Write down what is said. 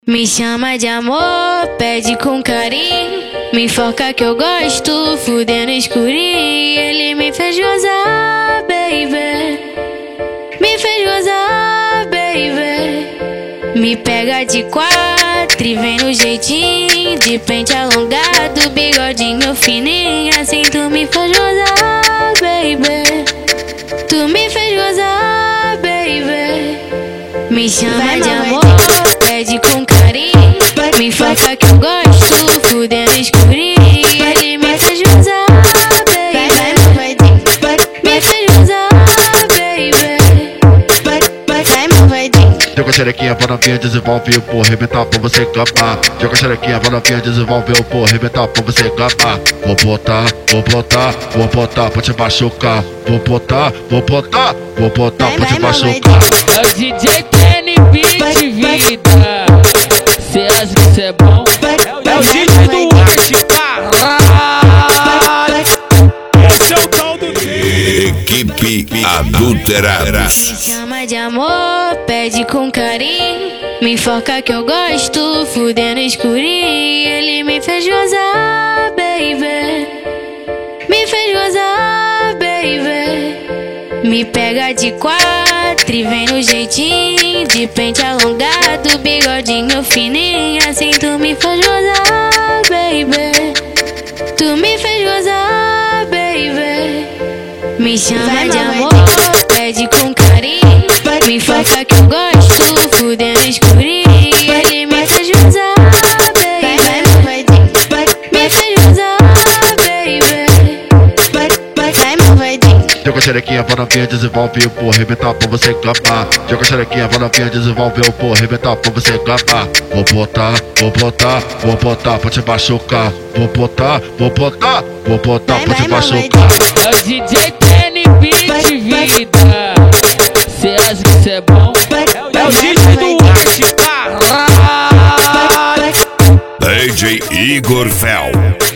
Me chama de amor, pede com carinho, me enfoca que eu gosto, fudendo escurinho. Ele me fez gozar, baby, me fez gozar, baby. Me pega de quatro e vem no jeitinho, de pente alongado, bigodinho fininho. Assim tu me fez gozar, baby, tu me fez gozar, baby. Me chama de amor, pede com carinho, me enfoca que eu gosto, fudendo escurinho. Ele me fez gozar, baby, me fez gozar, baby. Vai, meu vaidinho. Joga a xerequinha pra novinha, desenvolve o porra, arrebentar pra você gamar. Joga a xerequinha pra novinha, desenvolve o porra, arrebentar pra você gamar. Vou botar pra te machucar. Vou botar pra te machucar. É o DJ TNB de vida. Cê acha que cê é bom? É o DJ do Arte, caralho. Esse é o tal do Equipe Adulterados. Me chama de amor, pede com carinho, me enfoca que eu gosto, fudendo escurinho. Ele me fez gozar, baby, me fez gozar, baby. Me pega de quatro e vem no jeitinho, de pente alongado, bigodinho fininho. Assim tu me fez gozar, baby, tu me fez gozar, baby. Me chama de amor, pede com carinho, me enfoca que eu gosto, fudendo escurinho. Ele me fez gozar, baby, me fez gozar, baby. Vai, meu vaidinho. Joga a xerequinha pra novinha, desenvolve o porra, arrebentar pra você gamar. Joga a xerequinha pra novinha, desenvolve o porra, arrebentar pra você gamar. Vou botar pra te machucar. Vou botar pra te machucar. É o DJ TNB de vida. Cê acha que cê é bom? É o DJ do Arte, caralho. DJ Igor Fel.